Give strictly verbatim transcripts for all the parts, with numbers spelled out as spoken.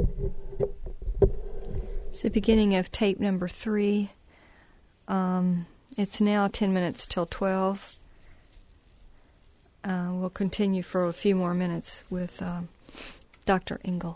It's the beginning of tape number three. Um, it's now ten minutes till twelve. Uh, we'll continue for a few more minutes with um, Doctor Engel.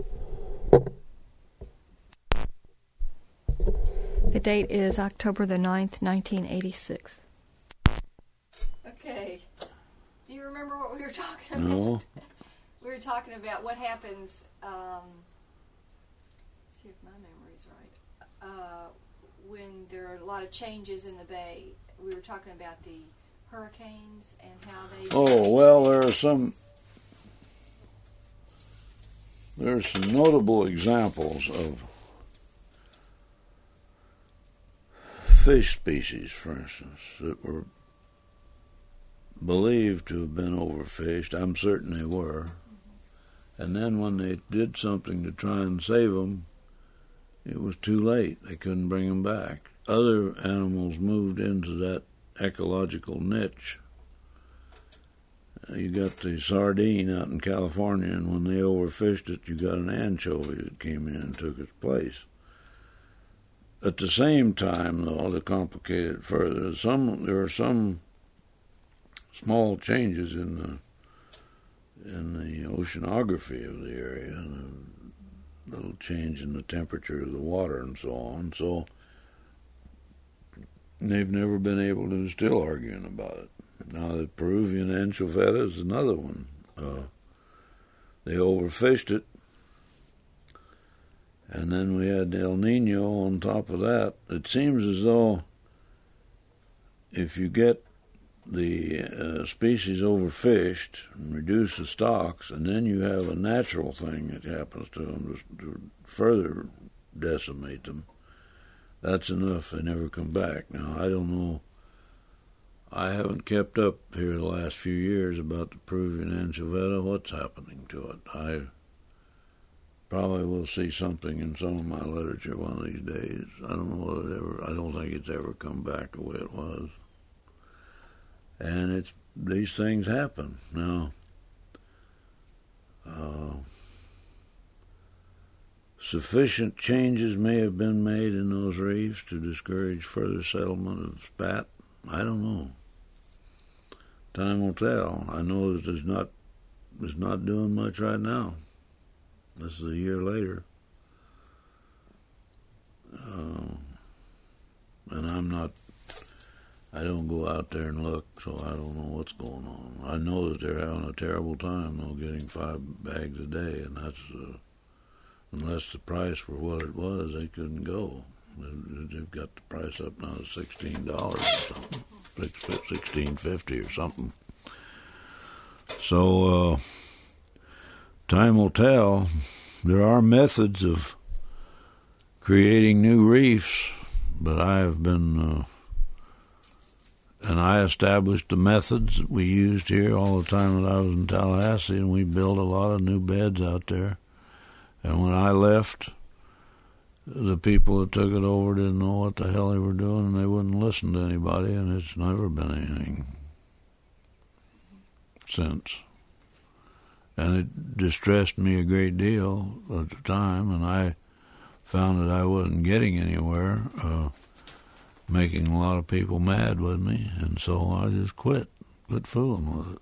The date is October the ninth, nineteen eighty-six. Okay. Do you remember what we were talking about? No. We were talking about what happens, um, let's see if my memory's right, uh, when there are a lot of changes in the bay. We were talking about the hurricanes and how they... Oh, well, there are some... There are some notable examples of fish species, for instance, that were believed to have been overfished. I'm certain they were. And then when they did something to try and save them, it was too late. They couldn't bring them back. Other animals moved into that ecological niche. You got the sardine out in California, and when they overfished it, you got an anchovy that came in and took its place. At the same time, though, to complicate it further, some there are some small changes in the in the oceanography of the area, and a little change in the temperature of the water and so on. So they've never been able to, still arguing about it. Now the Peruvian anchoveta is another one. Uh, they overfished it, and then we had El Nino on top of that. It seems as though if you get the uh, species overfished and reduce the stocks, and then you have a natural thing that happens to them to, to further decimate them, that's enough. They never come back. Now, I don't know. I haven't kept up here the last few years about the Peruvian anchoveta, what's happening to it. I probably will see something in some of my literature one of these days. I don't know whether it ever, I don't think it's ever come back the way it was. And it's these things happen. Now, uh, sufficient changes may have been made in those reefs to discourage further settlement of spat. I don't know. Time will tell. I know that there's not, it's not doing much right now. This is a year later. Uh, and I'm not, I don't go out there and look, so I don't know what's going on. I know that they're having a terrible time, though, getting five bags a day, and that's, uh, unless the price were what it was, they couldn't go. They've got the price up now to sixteen dollars or something, sixteen fifty or something. So, uh, time will tell. There are methods of creating new reefs, but I have been, uh, and I established the methods that we used here all the time that I was in Tallahassee, and we built a lot of new beds out there. And when I left, the people that took it over didn't know what the hell they were doing, and they wouldn't listen to anybody, and it's never been anything since. And it distressed me a great deal at the time, and I found that I wasn't getting anywhere, uh, making a lot of people mad with me, and so I just quit, quit fooling with it.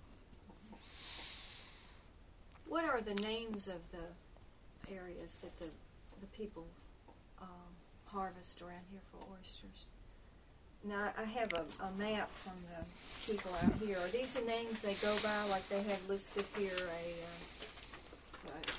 What are the names of the areas that the, the people um, harvest around here for oysters? Now, I have a, a map from the people out here. Are these the names they go by, like they have listed here a... Uh, right.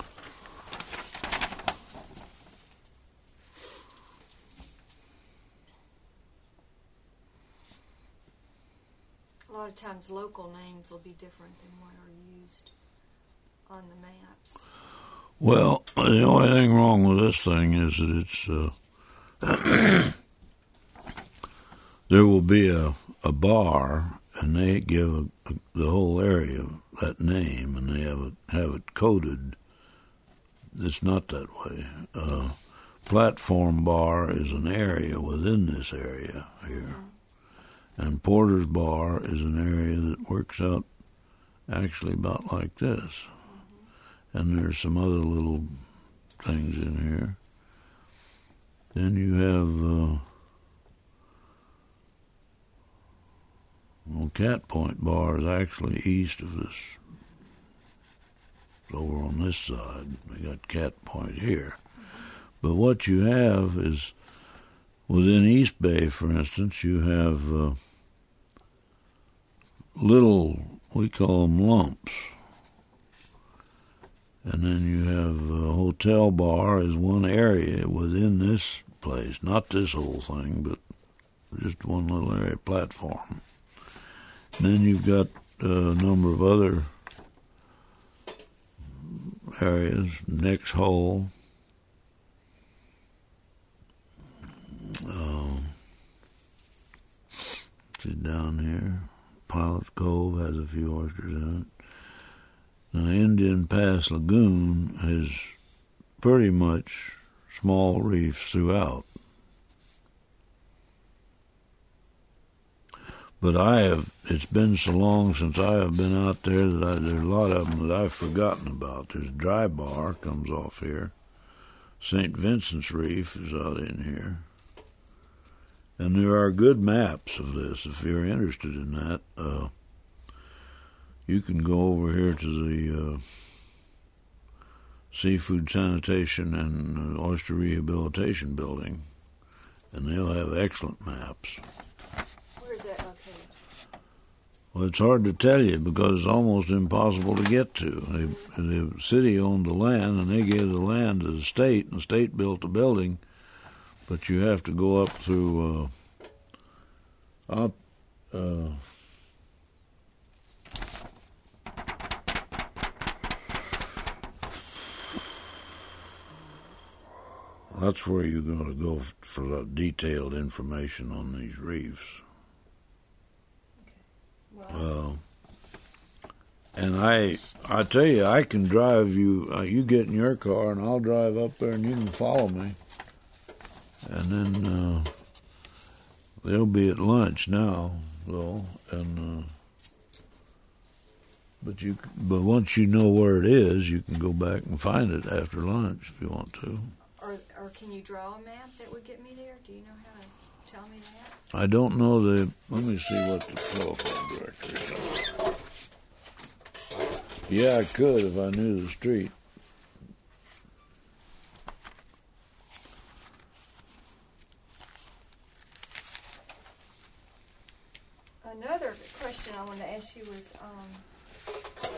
A lot of times local names will be different than what are used on the maps. Well, the only thing wrong with this thing is that it's... Uh, there will be a, a bar, and they give a, a, the whole area that name, and they have it, have it coded. It's not that way. Uh, Platform Bar is an area within this area here. And Porter's Bar is an area that works out actually about like this. And there's some other little things in here. Then you have uh, well, Cat Point Bar is actually east of this. It's over on this side. We got Cat Point here. But what you have is, within East Bay, for instance, you have uh, little, we call them lumps. And then you have a hotel bar as one area within this place. Not this whole thing, but just one little area platform. And then you've got a number of other areas. Next hole. Uh, see down here. Pilot's Cove has a few oysters in it. Now, Indian Pass Lagoon has pretty much small reefs throughout. But I have, it's been so long since I have been out there that I, there's a lot of them that I've forgotten about. There's Dry Bar, comes off here. Saint Vincent's Reef is out in here. And there are good maps of this if you're interested in that. Uh, You can go over here to the uh, Seafood Sanitation and Oyster Rehabilitation Building, and they'll have excellent maps. Where is that located? Well, it's hard to tell you because it's almost impossible to get to. They, the city owned the land, and they gave the land to the state, and the state built the building, but you have to go up through uh, up, uh, that's where you're going to go for the detailed information on these reefs. Okay. Well, Uh, and I, I tell you, I can drive you. Uh, you get in your car, and I'll drive up there, and you can follow me. And then uh, they'll be at lunch now, though. And uh, but you, but once you know where it is, you can go back and find it after lunch if you want to. Or, or can you draw a map that would get me there? Do you know how to tell me that? I don't know the. Let me see what the telephone directory is. Yeah, I could if I knew the street. Another question I wanted to ask you was, um,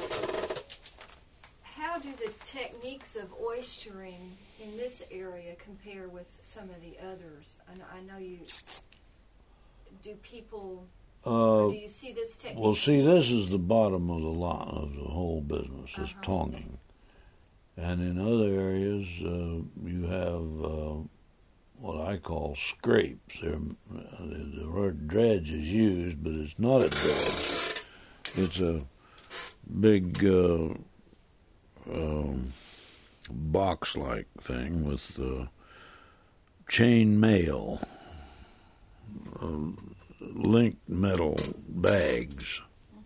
how do the techniques of oystering in this area compare with some of the others? And I know you. Do people? Uh, do you see this technique? Well, see, this is the bottom of the lot of the whole business. Is Uh-huh. tonging, and in other areas uh, you have uh, what I call scrapes. They're, the, the word dredge is used, but it's not a dredge. It's a big uh, um, box-like thing with uh, chain mail. Uh, linked metal bags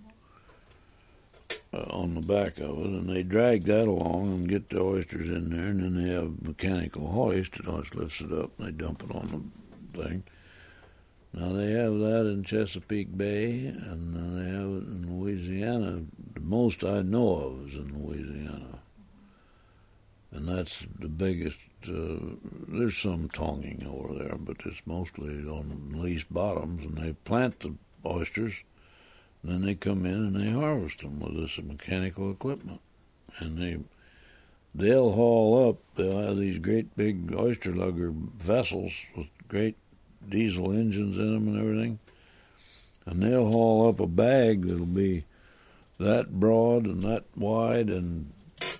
uh, on the back of it, and they drag that along and get the oysters in there, and then they have mechanical hoist. It always lifts it up, and they dump it on the thing. Now, they have that in Chesapeake Bay, and uh, they have it in Louisiana. The most I know of is in Louisiana. And that's the biggest. Uh, there's some tonging over there, but it's mostly on leased bottoms, and they plant the oysters, and then they come in and they harvest them with this mechanical equipment. And they, they'll haul up, they'll have these great big oyster lugger vessels with great diesel engines in them and everything, and they'll haul up a bag that'll be that broad and that wide and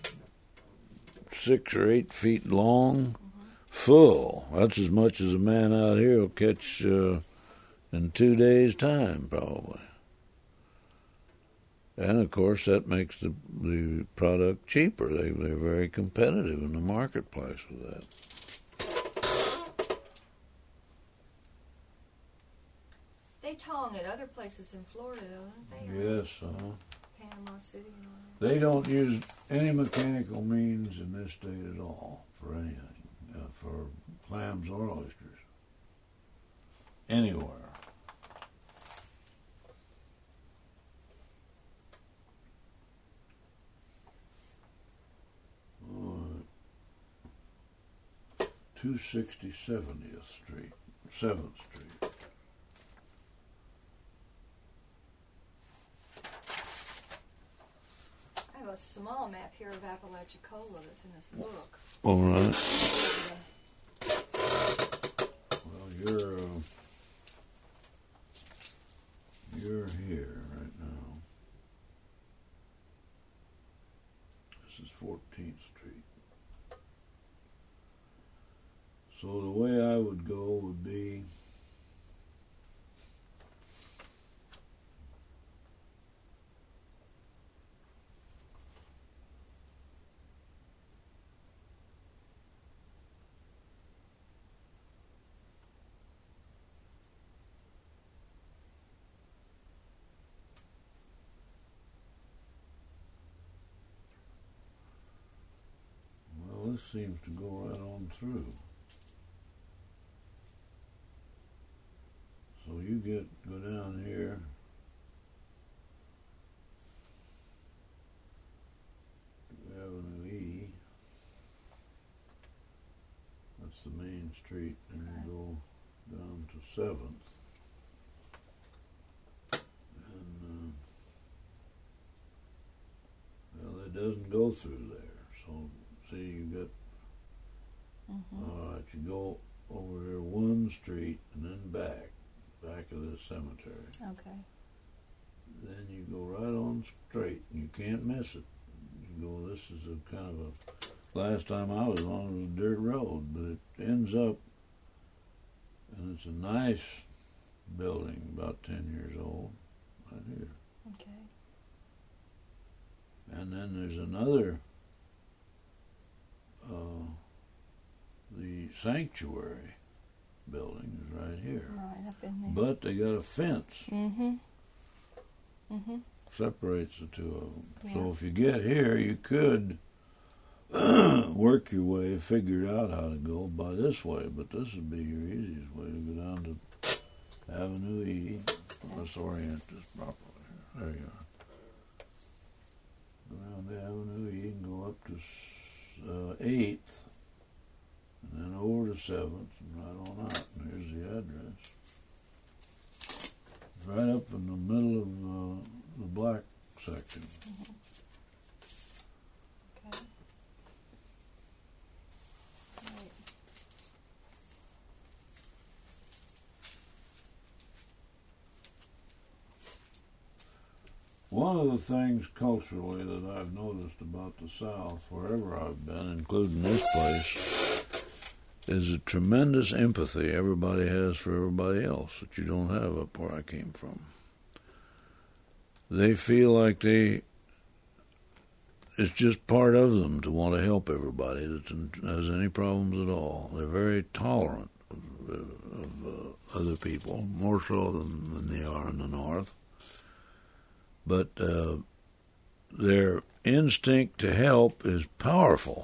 six or eight feet long, mm-hmm. full. That's as much as a man out here will catch uh, in two days' time, probably. And, of course, that makes the the product cheaper. They, they're very competitive in the marketplace with that. They tong at other places in Florida, don't they? Yes, uh-huh. Panama City and all that. They don't use any mechanical means in this state at all for anything, uh, for clams or oysters, anywhere. two sixty seventieth Street, seventh Street. I have a small map here of Apalachicola that's in this book. All right. Well, you're uh, you're here right now. This is fourteenth Street. So the way I would go would be well, this seems to go right on through. So you get go down here, to Avenue E. That's the main street, and you go down to Seventh, and uh, well, it doesn't go through there. So see, you got Mm-hmm. all right. You go over here one street and then back. Back of this cemetery. Okay. Then you go right on straight, and you can't miss it. You go, this is a kind of a, last time I was on it was a dirt road, but it ends up, and it's a nice building, about ten years old, right here. Okay. And then there's another, uh, the sanctuary building is right here. Right, up in there. But they got a fence. Mm-hmm. Mm-hmm. Separates the two of them. Yeah. So if you get here, you could work your way, figure out how to go by this way, but this would be your easiest way to go down to Avenue E. Let's orient this properly. There you are. Go down to Avenue E and go up to uh, eighth, and then over to seventh, and right on out. And here's the address. It's right up in the middle of uh, the black section. Mm-hmm. Okay. Right. One of the things culturally that I've noticed about the South, wherever I've been, including this place, is a tremendous empathy everybody has for everybody else that you don't have up where I came from. They feel like they, it's just part of them to want to help everybody that has any problems at all. They're very tolerant of, of uh, other people, more so than, than they are in the North. But uh, their instinct to help is powerful.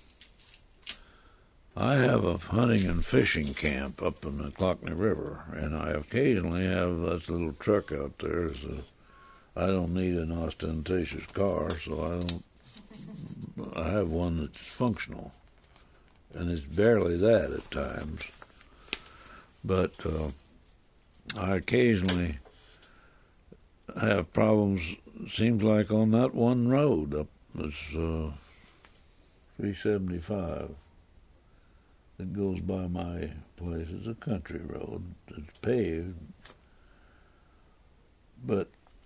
I have a hunting and fishing camp up in the Clockney River, and I occasionally have that little truck out there. So I don't need an ostentatious car, so I don't. I have one that's functional, and it's barely that at times. But uh, I occasionally have problems. Seems like on that one road up, it's uh, three seventy-five. It goes by my place. It's a country road. It's paved, but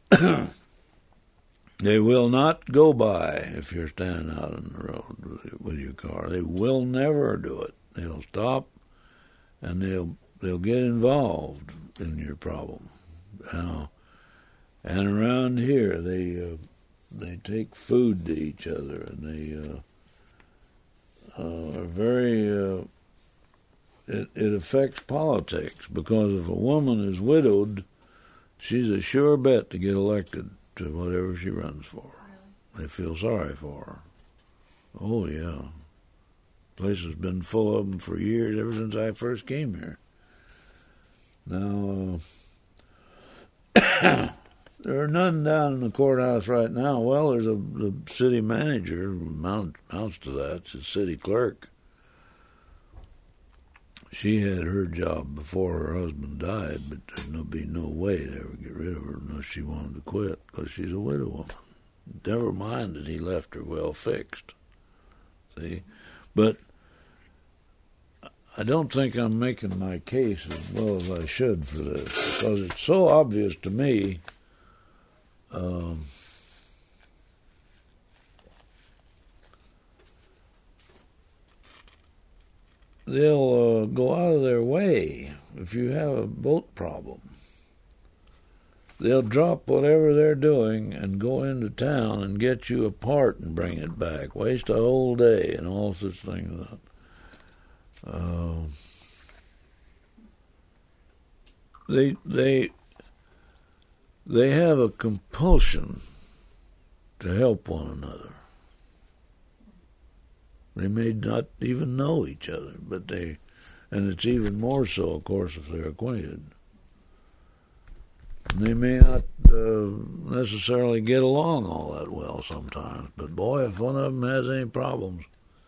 they will not go by if you're standing out on the road with, with your car. They will never do it. They'll stop, and they'll they'll get involved in your problem. Now, and around here, they uh, they take food to each other, and they uh, uh, are very. Uh, it it affects politics, because if a woman is widowed, she's a sure bet to get elected to whatever she runs for. They feel sorry for her. Oh, yeah. Place has been full of them for years, ever since I first came here. Now, uh, there are none down in the courthouse right now. Well, there's a the city manager, amounts amounts to that. It's a city clerk. She had her job before her husband died, but there'd be no way to ever get rid of her unless she wanted to quit, because she's a widow woman. Never mind that he left her well fixed. See? But I don't think I'm making my case as well as I should for this, because it's so obvious to me. Um, they'll uh, go out of their way if you have a boat problem. They'll drop whatever they're doing and go into town and get you a part and bring it back. Waste a whole day and all such things. Uh, they they they have a compulsion to help one another. They may not even know each other, but they, and it's even more so, of course, if they're acquainted. And they may not uh, necessarily get along all that well sometimes, but boy, if one of them has any problems,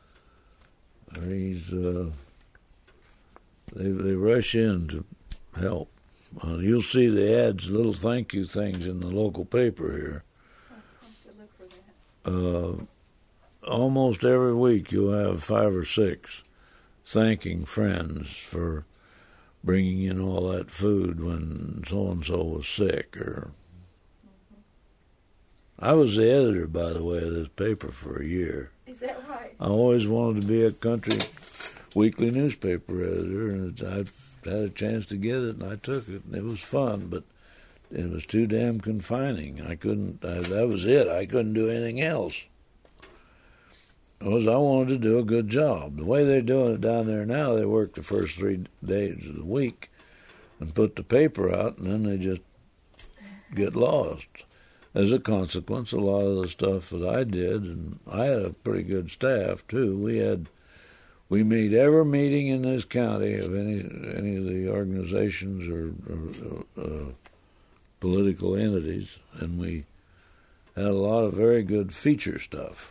he's uh, they they rush in to help. Uh, you'll see the ads, little thank you things in the local paper here. I'll have to look for that. Uh, almost every week you'll have five or six thanking friends for bringing in all that food when so-and-so was sick. Or mm-hmm. I was the editor, by the way, of this paper for a year. Is that right? I always wanted to be a country weekly newspaper editor, and I had a chance to get it, and I took it, and it was fun, but it was too damn confining. I couldn't, I, that was it. I couldn't do anything else. Because I wanted to do a good job. The way they're doing it down there now, they work the first three days of the week and put the paper out, and then they just get lost. As a consequence, a lot of the stuff that I did, and I had a pretty good staff too. We had, we made every meeting in this county of any any of the organizations or, or uh, political entities, and we had a lot of very good feature stuff.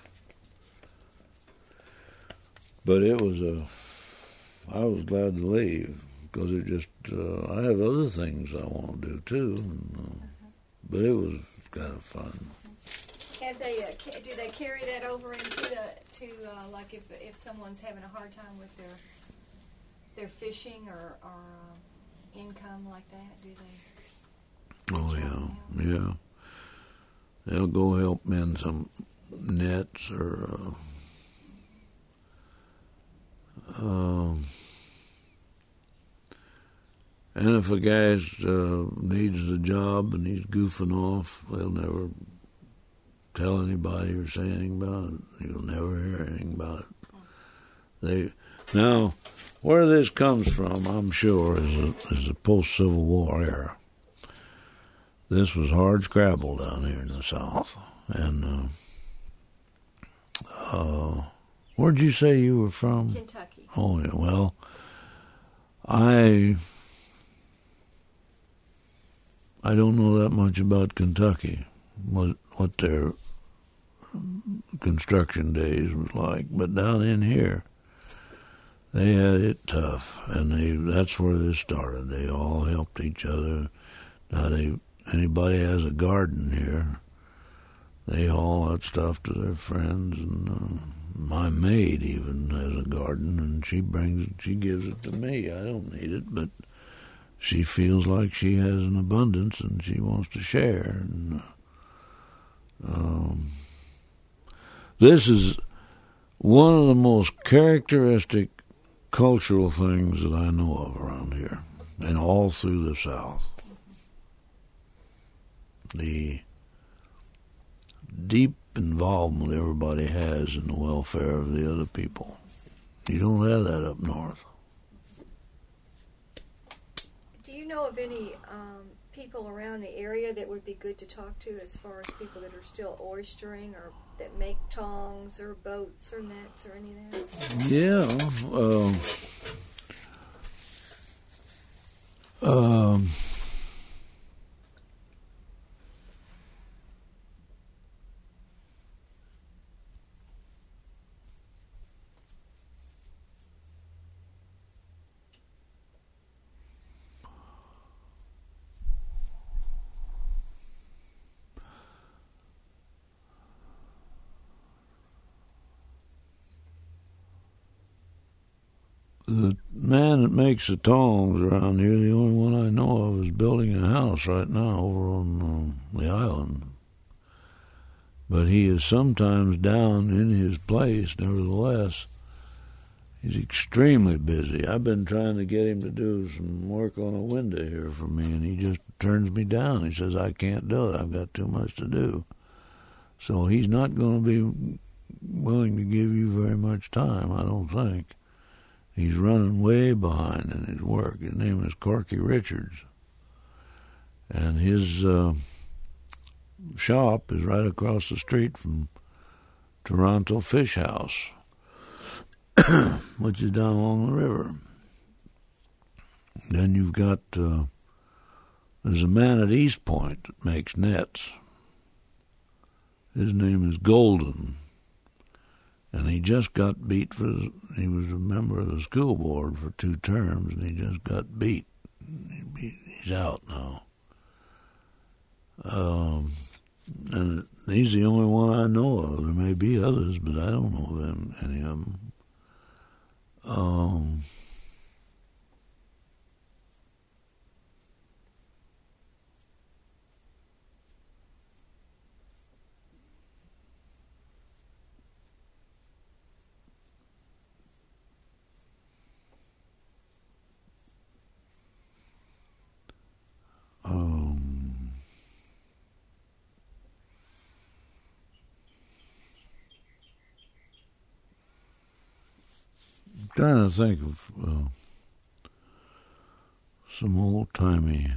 But it was a, I was glad to leave because it just, uh, I have other things I want to do too. And, uh, uh-huh. But it was kind of fun. Have they, uh, ca- do they carry that over into the, to, uh, like if if someone's having a hard time with their their fishing or, or uh, income like that, do they? Oh, yeah, yeah. They'll go help mend some nets or, uh, Um, and if a guy uh, needs a job and he's goofing off, they'll never tell anybody or say anything about it. You'll never hear anything about it. They now, where this comes from, I'm sure, is a, is the post-Civil War era. This was hard scrabble down here in the South, and uh, uh, where'd you say you were from? Kentucky. Oh, yeah. Well, I I don't know that much about Kentucky, what what their construction days was like, but down in here, they had it tough, and they that's where this started. They all helped each other. Now, they anybody has a garden here, they haul that stuff to their friends, and uh, my maid even has a garden, and she brings it, she gives it to me. I don't need it, but she feels like she has an abundance, and she wants to share. And uh, um, this is one of the most characteristic cultural things that I know of around here, and all through the South. The deep involvement everybody has in the welfare of the other people. You don't have that up north. Do you know of any um, people around the area that would be good to talk to as far as people that are still oystering or that make tongs or boats or nets or any of that? Yeah. Uh, um. The man that makes the tongs around here, the only one I know of, is building a house right now over on um, the island. But he is sometimes down in his place, nevertheless. He's extremely busy. I've been trying to get him to do some work on a window here for me, and he just turns me down. He says, I can't do it. I've got too much to do. So he's not going to be willing to give you very much time, I don't think. He's running way behind in his work. His name is Corky Richards. And his uh, shop is right across the street from Toronto Fish House, which is down along the river. Then you've got, uh, there's a man at East Point that makes nets. His name is Golden. And he just got beat for, he was a member of the school board for two terms, and he just got beat. He's out now. Um, and he's the only one I know of. There may be others, but I don't know of them, any of them. Um, Um, I'm trying to think of uh, some old-timey.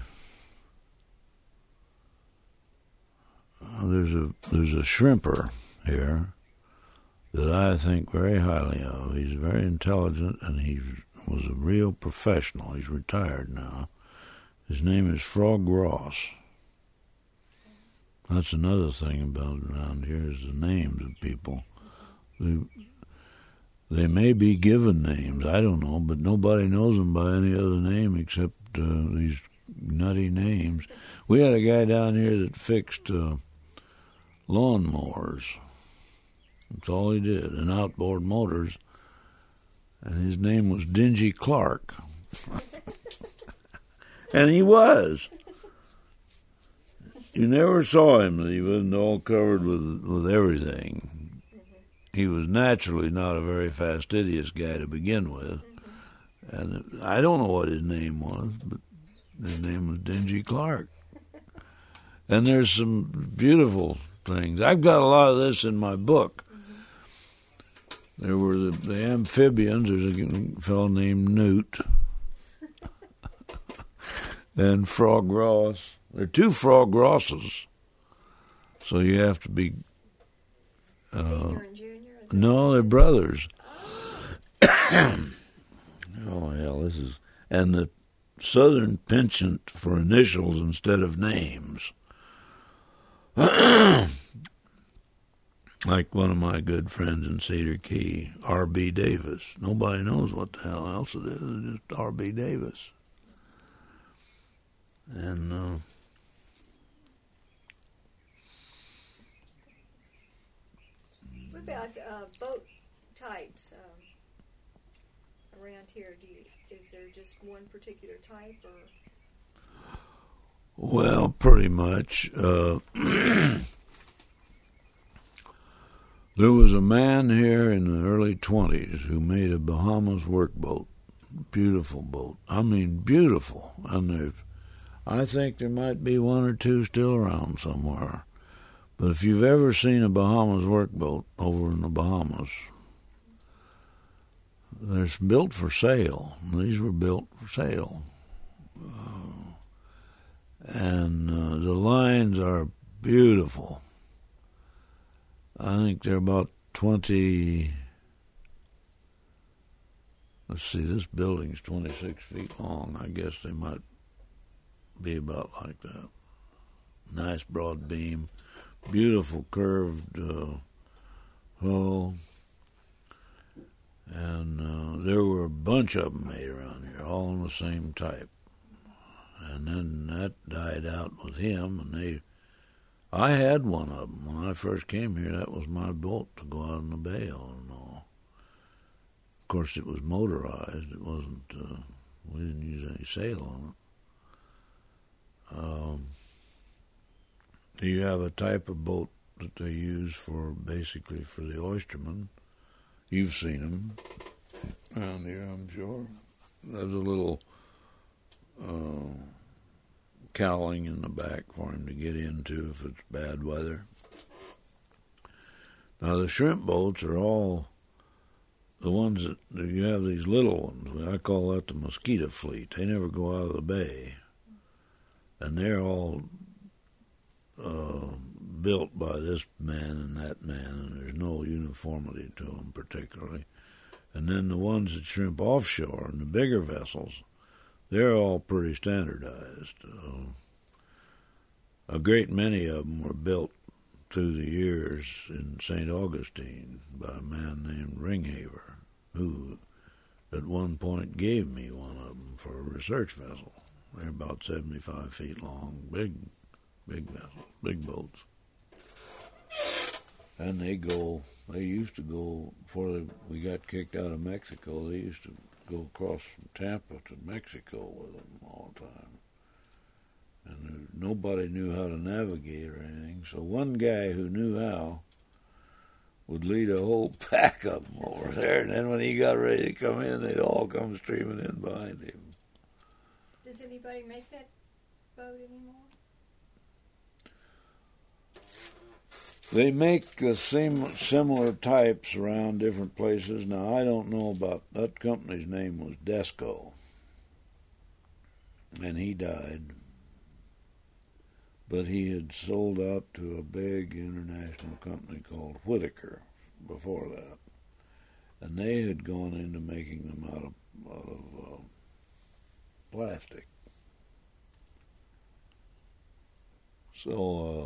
Uh, there's a there's a shrimper here that I think very highly of. He's very intelligent, and he was a real professional. He's retired now. His name is Frog Ross. That's another thing about around here is the names of people. They, they may be given names, I don't know, but nobody knows them by any other name except uh, these nutty names. We had a guy down here that fixed uh, lawnmowers. That's all he did, and outboard motors. And his name was Dingy Clark. And he was. You never saw him that he wasn't all covered with with everything. He was naturally not a very fastidious guy to begin with. And I don't know what his name was, but his name was Dingy Clark. And there's some beautiful things. I've got a lot of this in my book. There were the, the amphibians. There's a fellow named Newt. And Frog Ross. There are two Frog Rosses. So you have to be... Uh, Senior and junior? No, they're brothers. Oh, hell, this is... And the Southern penchant for initials instead of names. Like one of my good friends in Cedar Key, R B Davis. Nobody knows what the hell else it is. It's just R B Davis. And uh, what about uh, boat types um, around here? Do you, is there just one particular type, or? Well, pretty much. Uh, there was a man here in the early twenties who made a Bahamas workboat. Beautiful boat. I mean, beautiful. And there's I think there might be one or two still around somewhere. But if you've ever seen a Bahamas workboat over in the Bahamas, they're built for sale. These were built for sale. Uh, and uh, the lines are beautiful. I think they're about twenty. Let's see, this building's twenty-six feet long. I guess they might be about like that. Nice broad beam, beautiful curved uh, hull. And uh, there were a bunch of them made around here, all in the same type. And then that died out with him, and they. I had one of them when I first came here. That was my boat to go out in the bay on and all. Of course, it was motorized. It wasn't. Uh, we didn't use any sail on it. Um, you have a type of boat that they use for basically for the oystermen. You've seen them around here, I'm sure. There's a little uh, cowling in the back for him to get into if it's bad weather. Now, the shrimp boats are all the ones that you have these little ones. I call that the mosquito fleet. They never go out of the bay. And they're all uh, built by this man and that man, and there's no uniformity to them particularly. And then the ones that shrimp offshore and the bigger vessels, they're all pretty standardized. Uh, a great many of them were built through the years in Saint Augustine by a man named Ringhaver, who at one point gave me one of them for a research vessel. They're about seventy-five feet long, big, big vessels, big boats. And they go, they used to go, before they, we got kicked out of Mexico, they used to go across from Tampa to Mexico with them all the time. And there, nobody knew how to navigate or anything, so one guy who knew how would lead a whole pack of them over there, and then when he got ready to come in, they'd all come streaming in behind him. Does anybody make that boat anymore? They make the same similar types around different places. Now, I don't know about, that company's name was Desco, and he died. But he had sold out to a big international company called Whitaker before that. And they had gone into making them out of, out of uh, plastic. So, uh,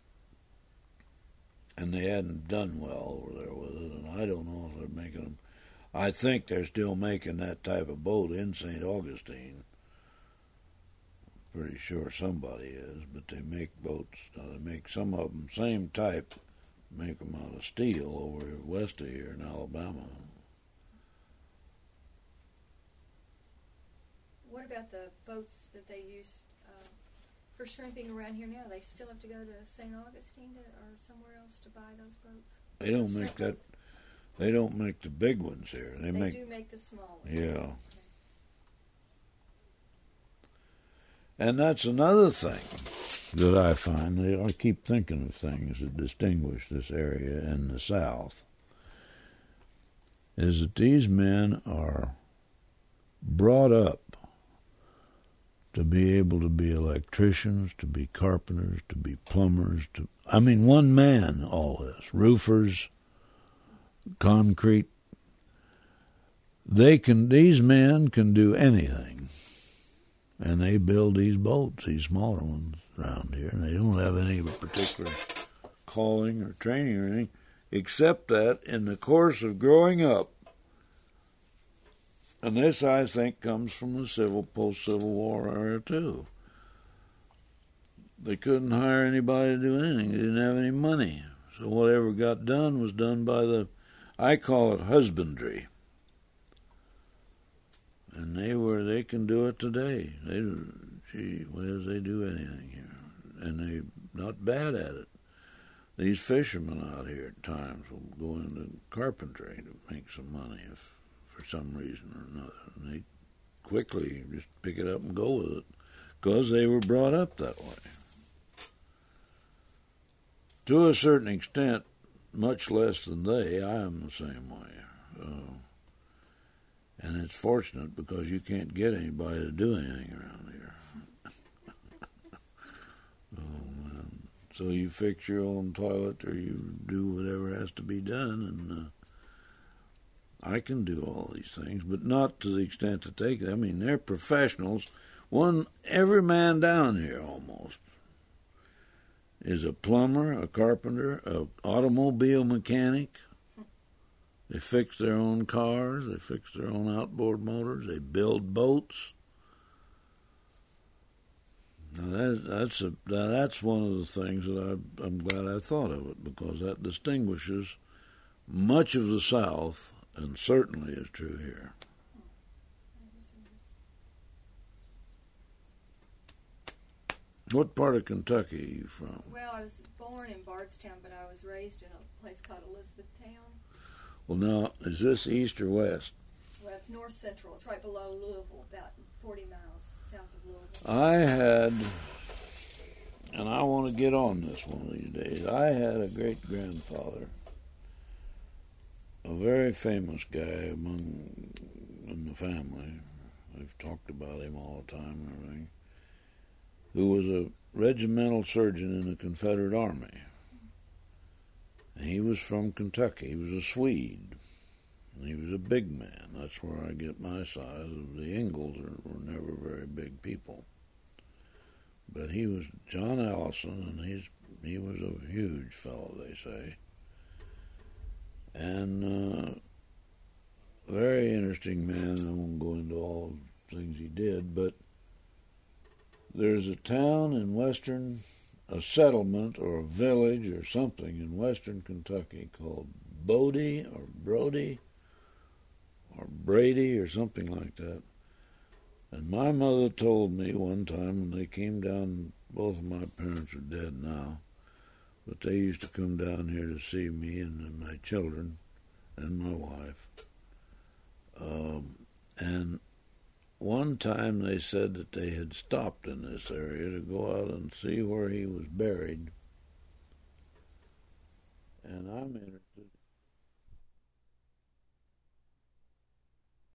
and they hadn't done well over there with it, and I don't know if they're making them. I think they're still making that type of boat in Saint Augustine. Pretty sure somebody is, but they make boats. Uh, they make some of them same type, make them out of steel over west of here in Alabama. What about the boats that they use uh, for shrimping around here now? They still have to go to Saint Augustine to, or somewhere else to buy those boats? They don't make that. Boats? They don't make the big ones here. They, they make. do make the small ones. Yeah. Okay. And that's another thing that I find. I keep thinking of things that distinguish this area and the South. Is that these men are brought up to be able to be electricians, to be carpenters, to be plumbers. To I mean, one man, all this. Roofers, concrete. They can. These men can do anything. And they build these boats, these smaller ones around here, and they don't have any particular calling or training or anything, except that in the course of growing up, and this, I think, comes from the civil, post-Civil War era, too. They couldn't hire anybody to do anything. They didn't have any money. So whatever got done was done by the, I call it husbandry. And they were, they can do it today. They, gee whiz, they do anything here. And they're not bad at it. These fishermen out here at times will go into carpentry to make some money if, for some reason or another. And they quickly just pick it up and go with it because they were brought up that way. To a certain extent, much less than they, I am the same way. Uh, And it's fortunate because you can't get anybody to do anything around here. Oh, man. So you fix your own toilet or you do whatever has to be done, and uh, I can do all these things, but not to the extent that they can. I mean, they're professionals. One, every man down here almost is a plumber, a carpenter, an automobile mechanic. They fix their own cars. They fix their own outboard motors. They build boats. Now that, that's a, that's one of the things that I, I'm glad I thought of it, because that distinguishes much of the South, and certainly is true here. What part of Kentucky are you from? Well, I was born in Bardstown, but I was raised in a place called Elizabethtown. Well, now, is this east or west? Well, it's north central. It's right below Louisville, about forty miles south of Louisville. I had, and I want to get on this one of these days, I had a great-grandfather, a very famous guy among in the family. We've talked about him all the time and everything, who was a regimental surgeon in the Confederate Army. And he was from Kentucky. He was a Swede. And he was a big man. That's where I get my size. The Ingalls are, were never very big people. But he was John Allison, and he's he was a huge fellow, they say. And uh, very interesting man. I won't go into all the things he did, but there's a town in western, a settlement or a village or something in western Kentucky called Bodie or Brody or Brady or something like that. And my mother told me one time when they came down, both of my parents are dead now, but they used to come down here to see me and my children and my wife. Um, and one time they said that they had stopped in this area to go out and see where he was buried. And I'm interested